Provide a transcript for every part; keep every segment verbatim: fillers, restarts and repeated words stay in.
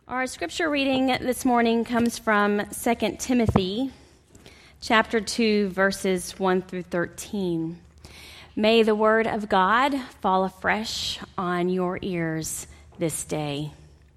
Our scripture reading this morning comes from Second Timothy, chapter two, verses one through thirteen. May the word of God fall afresh on your ears this day.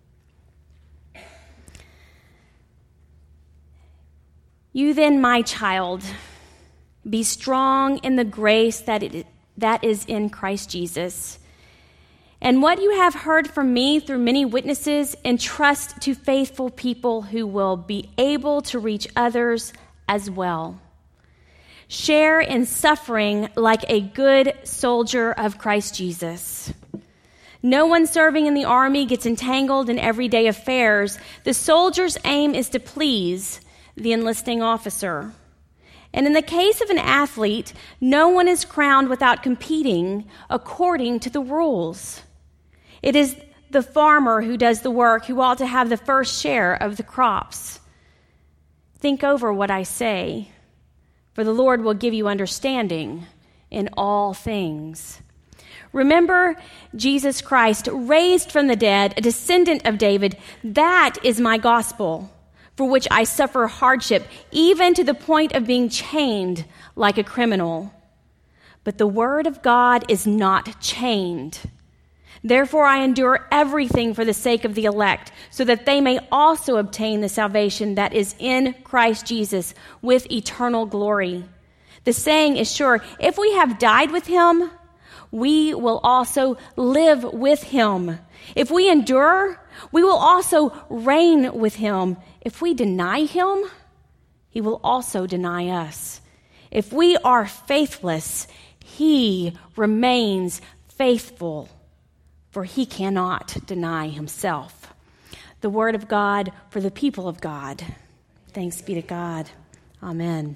You then, my child, be strong in the grace that it, that is in Christ Jesus. And what you have heard from me through many witnesses, entrust to faithful people who will be able to reach others as well. Share in suffering like a good soldier of Christ Jesus. No one serving in the army gets entangled in everyday affairs. The soldier's aim is to please the enlisting officer. And in the case of an athlete, no one is crowned without competing according to the rules. It is the farmer who does the work who ought to have the first share of the crops. Think over what I say, for the Lord will give you understanding in all things. Remember Jesus Christ, raised from the dead, a descendant of David. That is my gospel, for which I suffer hardship, even to the point of being chained like a criminal. But the word of God is not chained. Therefore, I endure everything for the sake of the elect, so that they may also obtain the salvation that is in Christ Jesus with eternal glory. The saying is sure, if we have died with him, we will also live with him. If we endure, we will also reign with him. If we deny him, he will also deny us. If we are faithless, he remains faithful, for he cannot deny himself. The word of God for the people of God. Thanks be to God. Amen.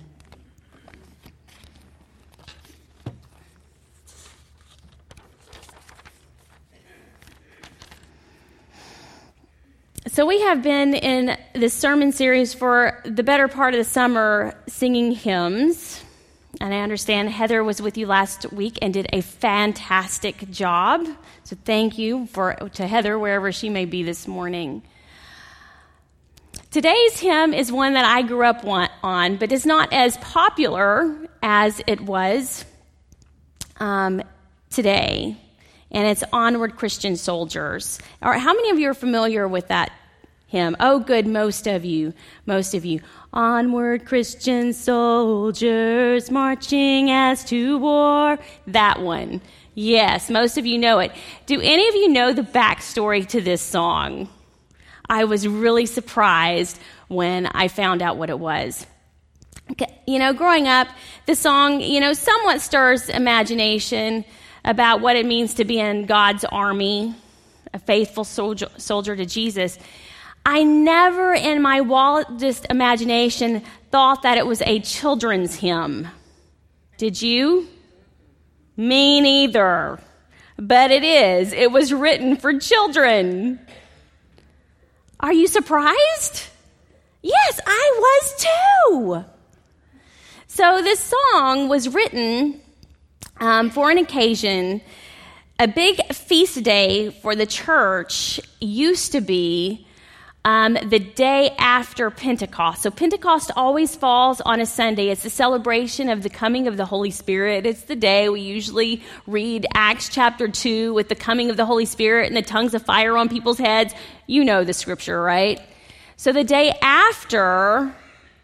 So we have been in this sermon series for the better part of the summer singing hymns. And I understand Heather was with you last week and did a fantastic job. So thank you for to Heather, wherever she may be this morning. Today's hymn is one that I grew up on, but is not as popular as it was um, today. And it's Onward, Christian Soldiers. All right, how many of you are familiar with that hymn? Oh, good, most of you, most of you. Onward, Christian soldiers, marching as to war. That one. Yes, most of you know it. Do any of you know the backstory to this song? I was really surprised when I found out what it was. You know, growing up, the song, you know, somewhat stirs imagination about what it means to be in God's army, a faithful soldier, soldier to Jesus. I never in my wildest imagination thought that it was a children's hymn. Did you? Me neither. But it is. It was written for children. Are you surprised? Yes, I was too. So this song was written um, for an occasion. A big feast day for the church used to be Um, the day after Pentecost. So Pentecost always falls on a Sunday. It's the celebration of the coming of the Holy Spirit. It's the day we usually read Acts chapter two with the coming of the Holy Spirit and the tongues of fire on people's heads. You know the scripture, right? So the day after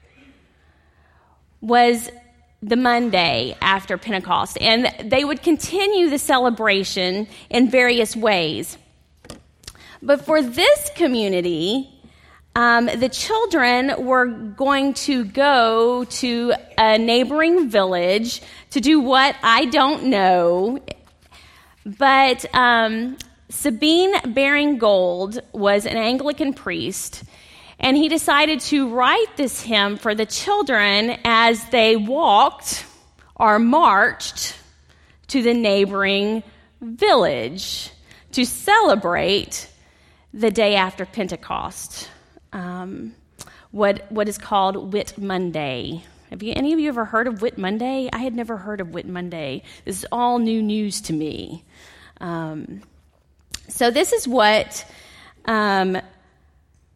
was the Monday after Pentecost. And they would continue the celebration in various ways. But for this community, um, the children were going to go to a neighboring village to do what I don't know. But um, Sabine Baring-Gould was an Anglican priest, and he decided to write this hymn for the children as they walked or marched to the neighboring village to celebrate the day after Pentecost, um, what what is called Whit Monday. Have you any of you ever heard of Whit Monday? I had never heard of Whit Monday. This is all new news to me. Um, so this is what um,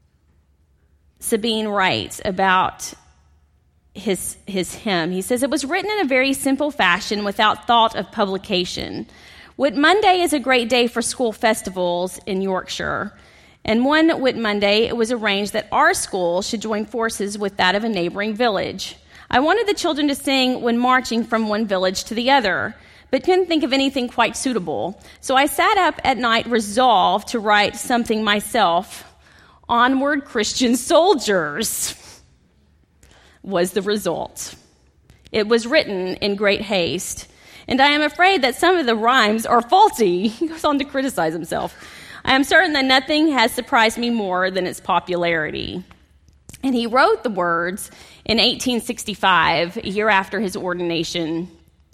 Sabine writes about his, his hymn. He says, "It was written in a very simple fashion without thought of publication. Whit Monday is a great day for school festivals in Yorkshire. And one Whit Monday, it was arranged that our school should join forces with that of a neighboring village. I wanted the children to sing when marching from one village to the other, but couldn't think of anything quite suitable. So I sat up at night resolved to write something myself. Onward, Christian soldiers, was the result. It was written in great haste, and I am afraid that some of the rhymes are faulty." He goes on to criticize himself. "I am certain that nothing has surprised me more than its popularity." And he wrote the words in eighteen sixty-five, a year after his ordination.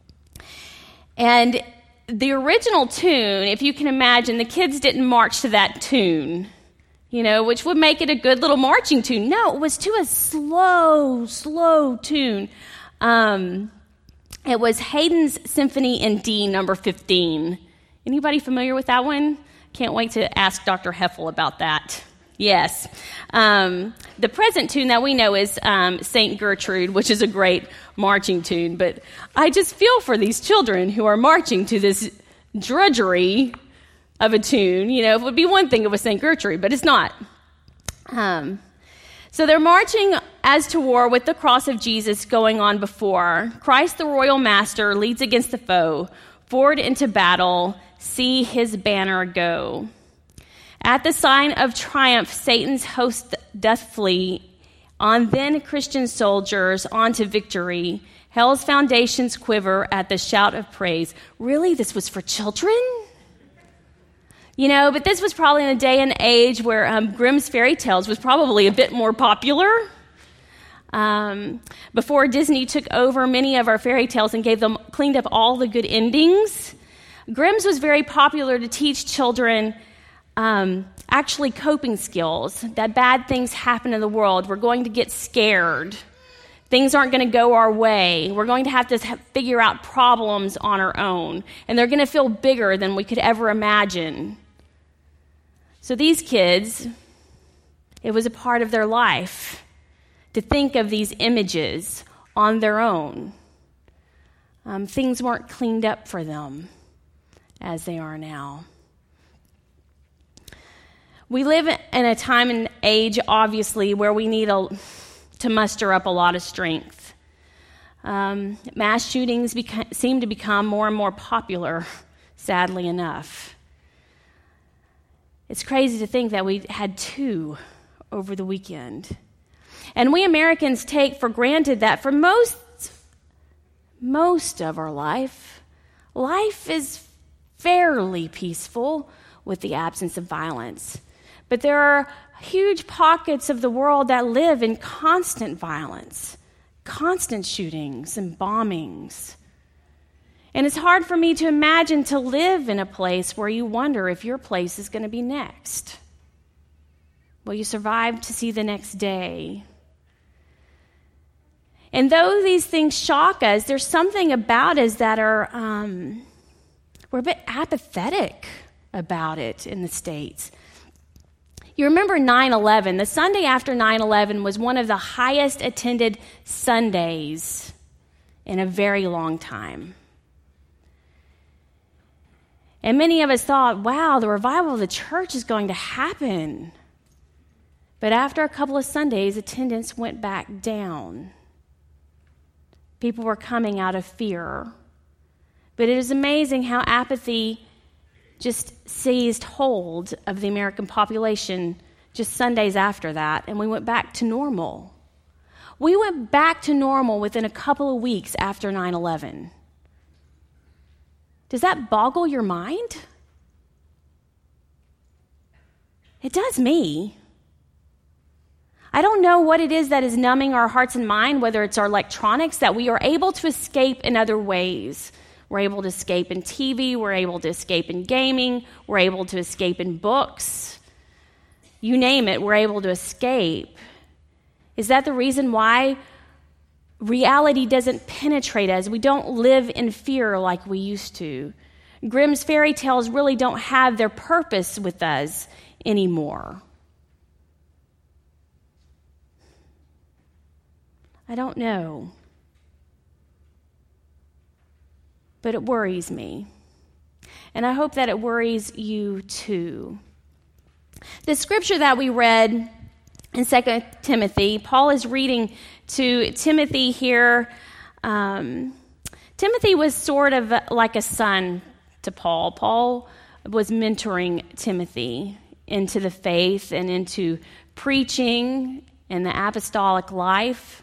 And the original tune, if you can imagine, the kids didn't march to that tune, you know, which would make it a good little marching tune. No, it was to a slow, slow tune. Um, it was Haydn's Symphony in D, number fifteen. Anybody familiar with that one? Can't wait to ask Doctor Heffel about that. Yes. Um, the present tune that we know is um, Saint Gertrude, which is a great marching tune. But I just feel for these children who are marching to this drudgery of a tune. You know, it would be one thing if it was Saint Gertrude, but it's not. Um, so they're marching as to war with the cross of Jesus going on before. Christ the royal master leads against the foe. Forward into battle, see his banner go. At the sign of triumph, Satan's host doth flee. On then Christian soldiers, on to victory. Hell's foundations quiver at the shout of praise. Really? This was for children? You know, but this was probably in a day and age where um, Grimm's fairy tales was probably a bit more popular. Um, before Disney took over many of our fairy tales and gave them, cleaned up all the good endings, Grimm's was very popular to teach children um, actually coping skills, that bad things happen in the world. We're going to get scared. Things aren't going to go our way. We're going to have to figure out problems on our own, and they're going to feel bigger than we could ever imagine. So these kids, it was a part of their life to think of these images on their own. Um, things weren't cleaned up for them as they are now. We live in a time and age, obviously, where we need a, to muster up a lot of strength. Um, mass shootings beca- seem to become more and more popular, sadly enough. It's crazy to think that we had two over the weekend. And we Americans take for granted that for most, most of our life, life is fairly peaceful with the absence of violence. But there are huge pockets of the world that live in constant violence, constant shootings and bombings. And it's hard for me to imagine to live in a place where you wonder if your place is going to be next. Will you survive to see the next day? And though these things shock us, there's something about us that are, um, we're a bit apathetic about it in the States. You remember nine eleven. The Sunday after nine eleven was one of the highest attended Sundays in a very long time. And many of us thought, wow, the revival of the church is going to happen. But after a couple of Sundays, attendance went back down. People were coming out of fear. But it is amazing how apathy just seized hold of the American population just Sundays after that, and we went back to normal. We went back to normal within a couple of weeks after nine eleven. Does that boggle your mind? It does me. I don't know what it is that is numbing our hearts and mind, whether it's our electronics, that we are able to escape in other ways. We're able to escape in T V, we're able to escape in gaming, we're able to escape in books. You name it, we're able to escape. Is that the reason why reality doesn't penetrate us? We don't live in fear like we used to. Grimm's fairy tales really don't have their purpose with us anymore. I don't know. But it worries me. And I hope that it worries you too. The scripture that we read in Second Timothy, Paul is reading to Timothy here. Um, Timothy was sort of like a son to Paul. Paul was mentoring Timothy into the faith and into preaching and the apostolic life.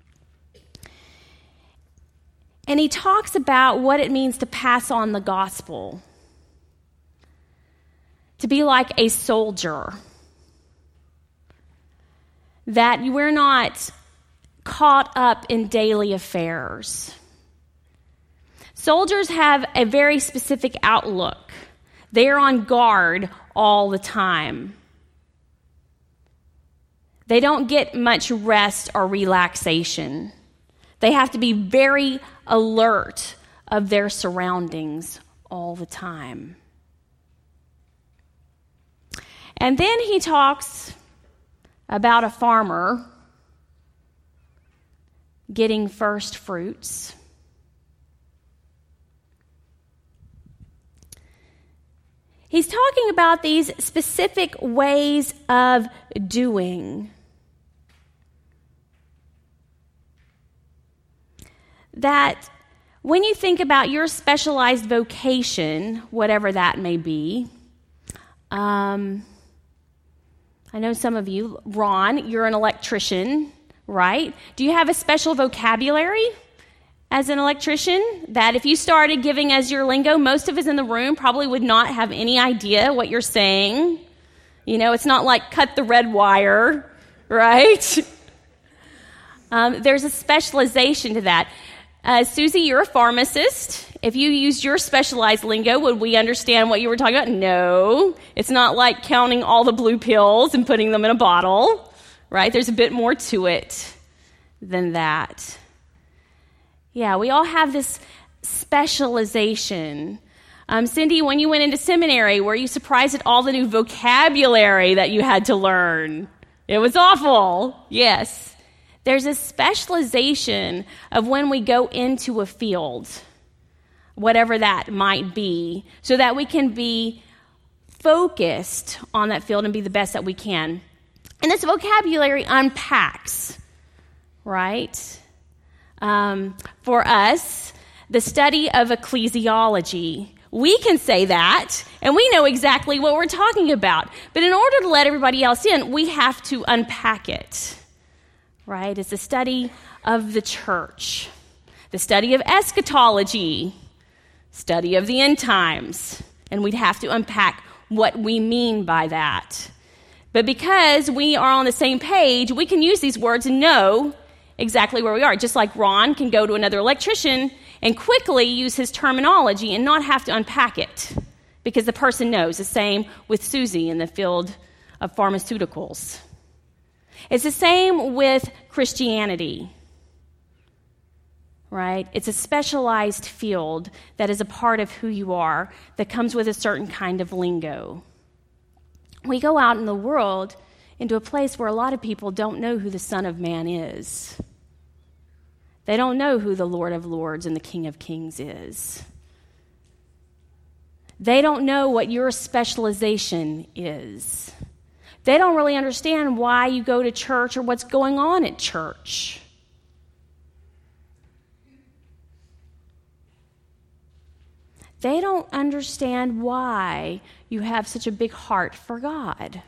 And he talks about what it means to pass on the gospel, to be like a soldier, that we're not caught up in daily affairs. Soldiers have a very specific outlook. They are on guard all the time. They don't get much rest or relaxation. They have to be very alert of their surroundings all the time. And then he talks about a farmer getting first fruits. He's talking about these specific ways of doing. That when you think about your specialized vocation, whatever that may be, um, I know some of you, Ron, you're an electrician, right? Do you have a special vocabulary as an electrician that if you started giving as your lingo, most of us in the room probably would not have any idea what you're saying? You know, it's not like cut the red wire, right? um, there's a specialization to that. Uh, Susie, you're a pharmacist. If you used your specialized lingo, would we understand what you were talking about? No. It's not like counting all the blue pills and putting them in a bottle, right? There's a bit more to it than that. Yeah, we all have this specialization. Um, Cindy, when you went into seminary, were you surprised at all the new vocabulary that you had to learn? It was awful. Yes. There's a specialization of when we go into a field, whatever that might be, so that we can be focused on that field and be the best that we can. And this vocabulary unpacks, right? Um, for us, the study of ecclesiology, we can say that, and we know exactly what we're talking about. But in order to let everybody else in, we have to unpack it. Right? It's the study of the church, the study of eschatology, study of the end times, and we'd have to unpack what we mean by that. But because we are on the same page, we can use these words and know exactly where we are. Just like Ron can go to another electrician and quickly use his terminology and not have to unpack it because the person knows. The same with Susie in the field of pharmaceuticals. It's the same with Christianity, right? It's a specialized field that is a part of who you are that comes with a certain kind of lingo. We go out in the world into a place where a lot of people don't know who the Son of Man is. They don't know who the Lord of Lords and the King of Kings is. They don't know what your specialization is. They don't really understand why you go to church or what's going on at church. They don't understand why you have such a big heart for God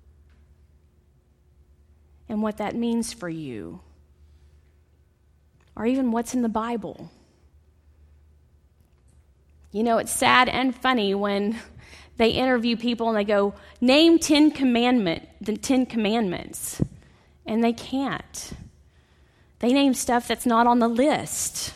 and what that means for you, or even what's in the Bible. You know, it's sad and funny when they interview people and they go, name ten commandment, the Ten Commandments. And they can't. They name stuff that's not on the list.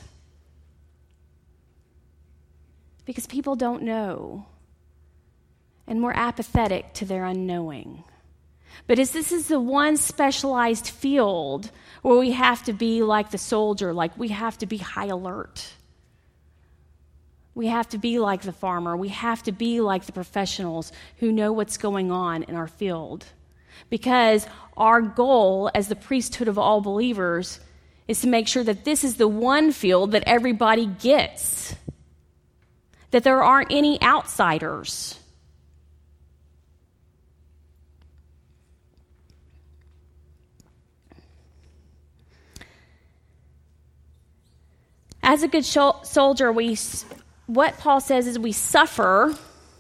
Because people don't know. And we're apathetic to their unknowing. But as this is the one specialized field where we have to be like the soldier, like we have to be high alert. We have to be like the farmer. We have to be like the professionals who know what's going on in our field. Because our goal as the priesthood of all believers is to make sure that this is the one field that everybody gets, that there aren't any outsiders. As a good soldier, we what Paul says is we suffer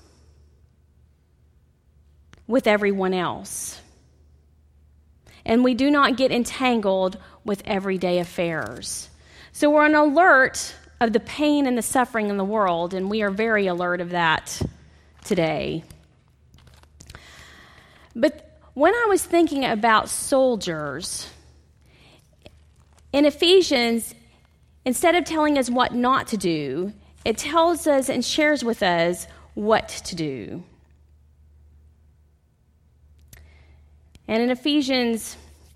with everyone else. And we do not get entangled with everyday affairs. So we're on alert of the pain and the suffering in the world, and we are very alert of that today. But when I was thinking about soldiers, in Ephesians, instead of telling us what not to do, it tells us and shares with us what to do. And in Ephesians,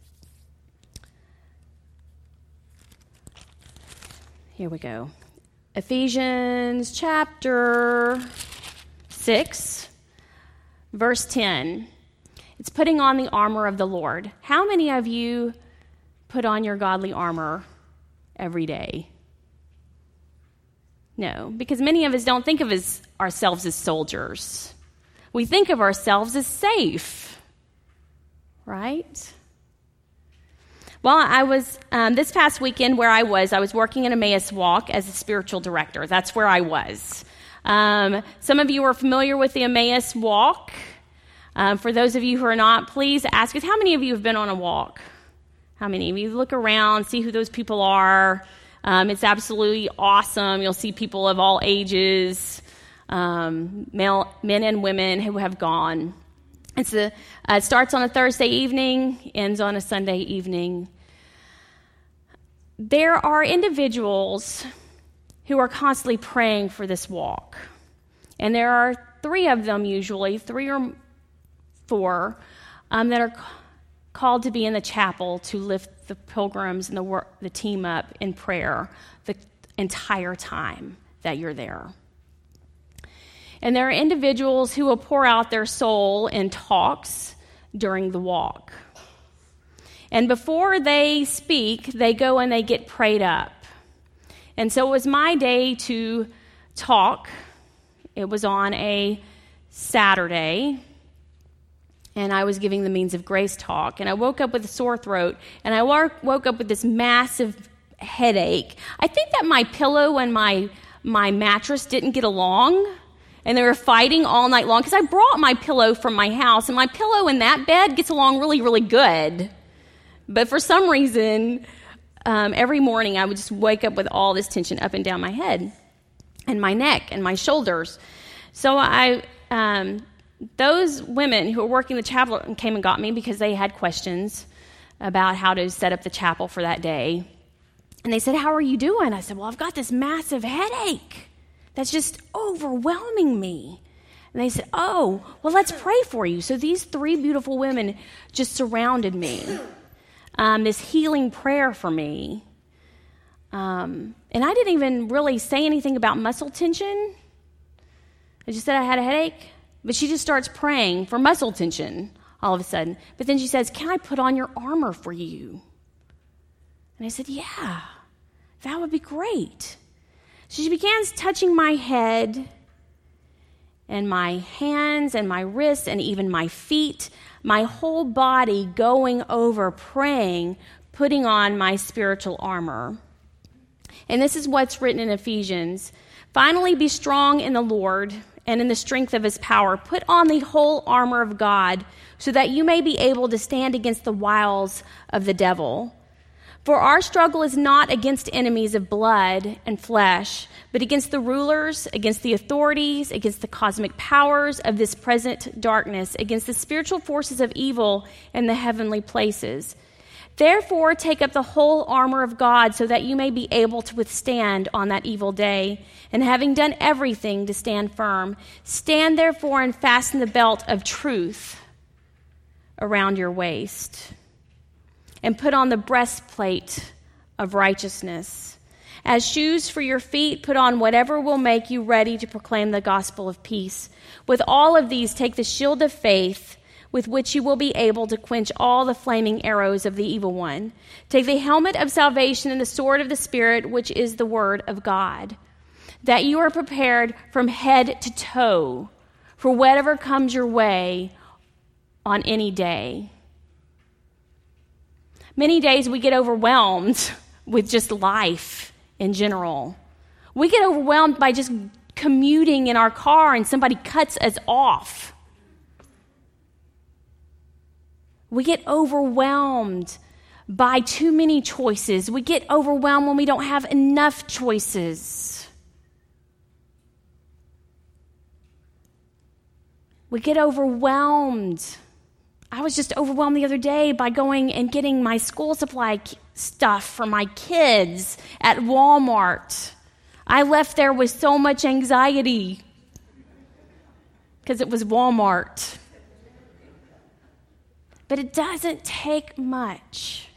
here we go. Ephesians chapter six, verse ten. It's putting on the armor of the Lord. How many of you put on your godly armor every day? No, because many of us don't think of as ourselves as soldiers. We think of ourselves as safe, right? Well, I was, um, this past weekend where I was, I was working in Emmaus Walk as a spiritual director. That's where I was. Um, some of you are familiar with the Emmaus Walk. Um, for those of you who are not, please ask us, how many of you have been on a walk? How many of you? Look around, see who those people are. Um, it's absolutely awesome. You'll see people of all ages, um, male, men and women who have gone. It's a, uh, it starts on a Thursday evening, ends on a Sunday evening. There are individuals who are constantly praying for this walk. And there are three of them usually, three or four, um, that are called to be in the chapel to lift the pilgrims and the work, the team up in prayer the entire time that you're there. And there are individuals who will pour out their soul in talks during the walk. And before they speak, they go and they get prayed up. And so it was my day to talk. It was on a Saturday, and I was giving the Means of Grace talk. And I woke up with a sore throat, and I woke up with this massive headache. I think that my pillow and my, my mattress didn't get along, and they were fighting all night long, because I brought my pillow from my house, and my pillow in that bed gets along really, really good. But for some reason, um, every morning I would just wake up with all this tension up and down my head and my neck and my shoulders. So I... Um, Those women who were working the chapel came and got me because they had questions about how to set up the chapel for that day. And they said, "How are you doing?" I said, "Well, I've got this massive headache that's just overwhelming me." And they said, "Oh, well, let's pray for you." So these three beautiful women just surrounded me, um, this healing prayer for me. Um, and I didn't even really say anything about muscle tension. I just said I had a headache. But she just starts praying for muscle tension all of a sudden. But then she says, "Can I put on your armor for you?" And I said, "Yeah, that would be great." So she begins touching my head and my hands and my wrists and even my feet, my whole body going over, praying, putting on my spiritual armor. And this is what's written in Ephesians. "Finally, be strong in the Lord and in the strength of his power. Put on the whole armor of God so that you may be able to stand against the wiles of the devil. For our struggle is not against enemies of blood and flesh, but against the rulers, against the authorities, against the cosmic powers of this present darkness, against the spiritual forces of evil in the heavenly places. Therefore, take up the whole armor of God so that you may be able to withstand on that evil day. And having done everything to stand firm, stand therefore and fasten the belt of truth around your waist. And put on the breastplate of righteousness. As shoes for your feet, put on whatever will make you ready to proclaim the gospel of peace. With all of these, take the shield of faith, with which you will be able to quench all the flaming arrows of the evil one. Take the helmet of salvation and the sword of the Spirit, which is the word of God, that you are prepared from head to toe for whatever comes your way on any day. Many days we get overwhelmed with just life in general. We get overwhelmed by just commuting in our car and somebody cuts us off. We get overwhelmed by too many choices. We get overwhelmed when we don't have enough choices. We get overwhelmed. I was just overwhelmed the other day by going and getting my school supply stuff for my kids at Walmart. I left there with so much anxiety because it was Walmart. But it doesn't take much.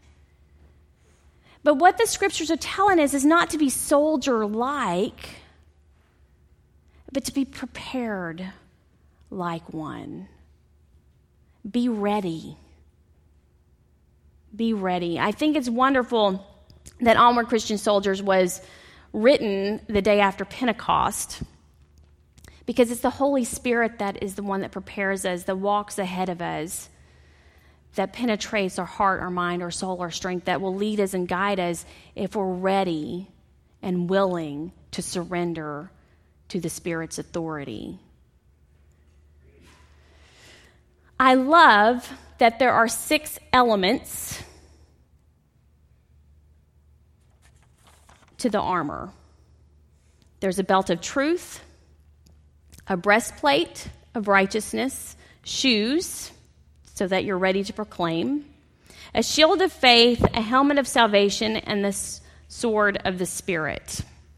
But what the scriptures are telling us is not to be soldier-like, but to be prepared like one. Be ready. Be ready. I think it's wonderful that Onward Christian Soldiers was written the day after Pentecost, because it's the Holy Spirit that is the one that prepares us, that walks ahead of us, that penetrates our heart, our mind, our soul, our strength, that will lead us and guide us if we're ready and willing to surrender to the Spirit's authority. I love that there are six elements to the armor. There's a belt of truth, a breastplate of righteousness, shoes, so that you're ready to proclaim, a shield of faith, a helmet of salvation, and the sword of the Spirit.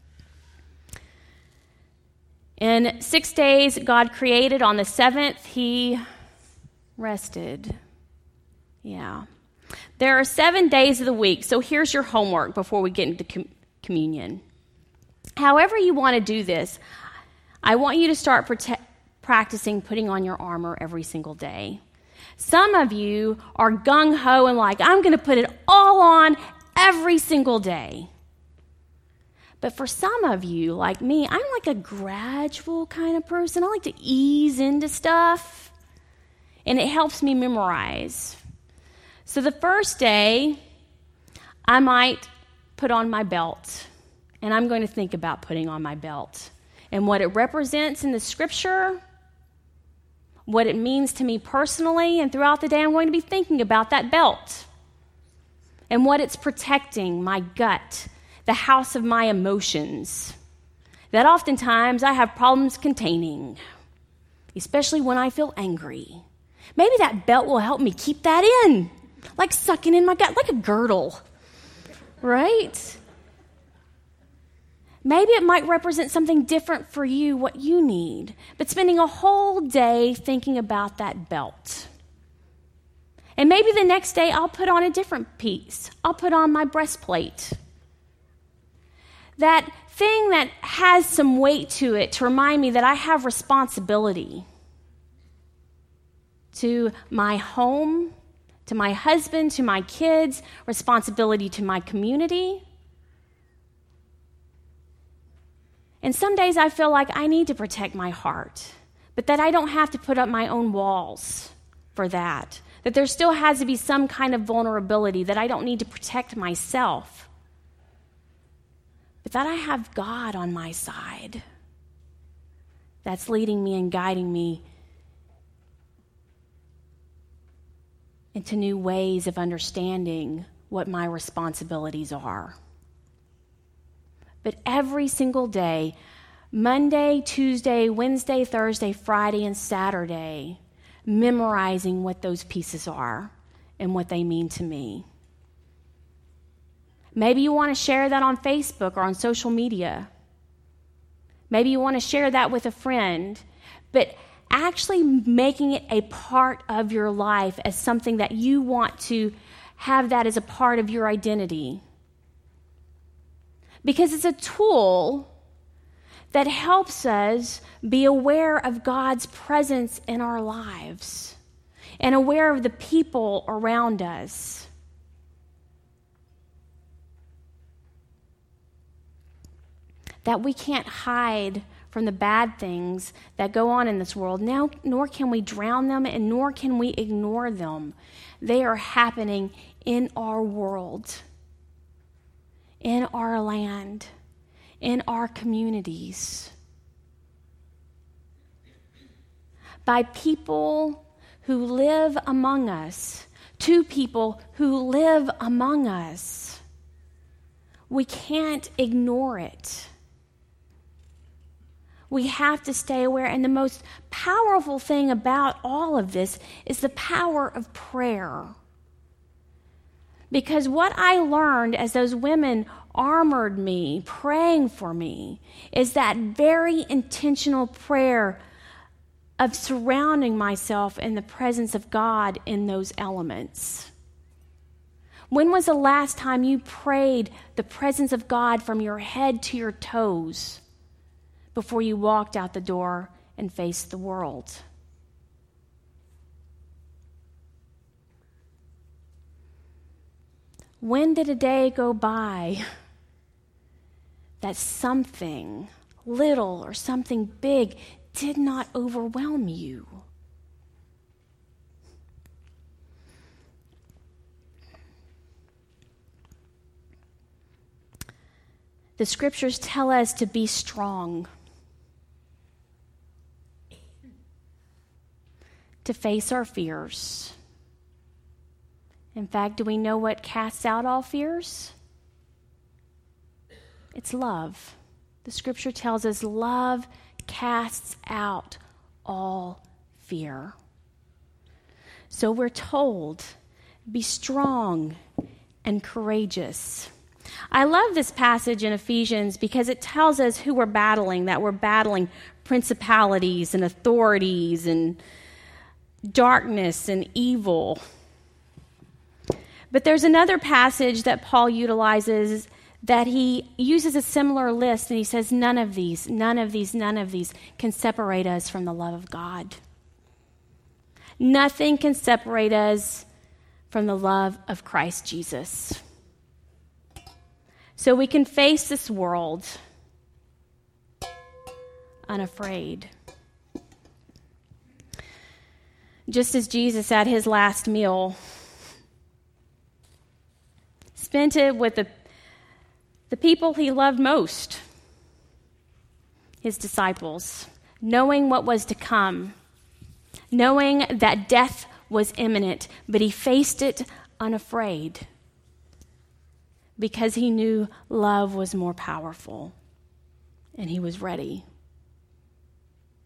In six days, God created. On the seventh, he rested. Yeah. There are seven days of the week, so here's your homework before we get into com- communion. However you want to do this, I want you to start prote- practicing putting on your armor every single day. Some of you are gung-ho and like, I'm going to put it all on every single day. But for some of you, like me, I'm like a gradual kind of person. I like to ease into stuff, and it helps me memorize. So the first day, I might put on my belt, and I'm going to think about putting on my belt and what it represents in the scripture, what it means to me personally, and throughout the day I'm going to be thinking about that belt and what it's protecting, my gut, the house of my emotions, that oftentimes I have problems containing, especially when I feel angry. Maybe that belt will help me keep that in, like sucking in my gut, like a girdle, right? Maybe it might represent something different for you, what you need, but spending a whole day thinking about that belt. And maybe the next day I'll put on a different piece. I'll put on my breastplate. That thing that has some weight to it to remind me that I have responsibility to my home, to my husband, to my kids, responsibility to my community. And some days I feel like I need to protect my heart, but that I don't have to put up my own walls for that. That there still has to be some kind of vulnerability, that I don't need to protect myself, but that I have God on my side that's leading me and guiding me into new ways of understanding what my responsibilities are. But every single day, Monday, Tuesday, Wednesday, Thursday, Friday, and Saturday, memorizing what those pieces are and what they mean to me. Maybe you want to share that on Facebook or on social media. Maybe you want to share that with a friend, but actually making it a part of your life as something that you want to have that as a part of your identity. Because it's a tool that helps us be aware of God's presence in our lives. and aware of the people around us. That we can't hide from the bad things that go on in this world, now, nor can we drown them, and nor can we ignore them. They are happening in our world, in our land, in our communities, by people who live among us, to people who live among us. We can't ignore it. We have to stay aware. And the most powerful thing about all of this is the power of prayer. Because what I learned as those women armored me, praying for me, is that very intentional prayer of surrounding myself in the presence of God in those elements. When was the last time you prayed the presence of God from your head to your toes before you walked out the door and faced the world? When did a day go by that something little or something big did not overwhelm you? The scriptures tell us to be strong, to face our fears. In fact, do we know what casts out all fears? It's love. The scripture tells us love casts out all fear. So we're told, be strong and courageous. I love this passage in Ephesians because it tells us who we're battling, that we're battling principalities and authorities and darkness and evil. But there's another passage that Paul utilizes that he uses a similar list, and he says, none of these, none of these, none of these can separate us from the love of God. Nothing can separate us from the love of Christ Jesus. So we can face this world unafraid. Just as Jesus at his last meal spent it with the, the people he loved most, his disciples, knowing what was to come, knowing that death was imminent, but he faced it unafraid because he knew love was more powerful, and he was ready.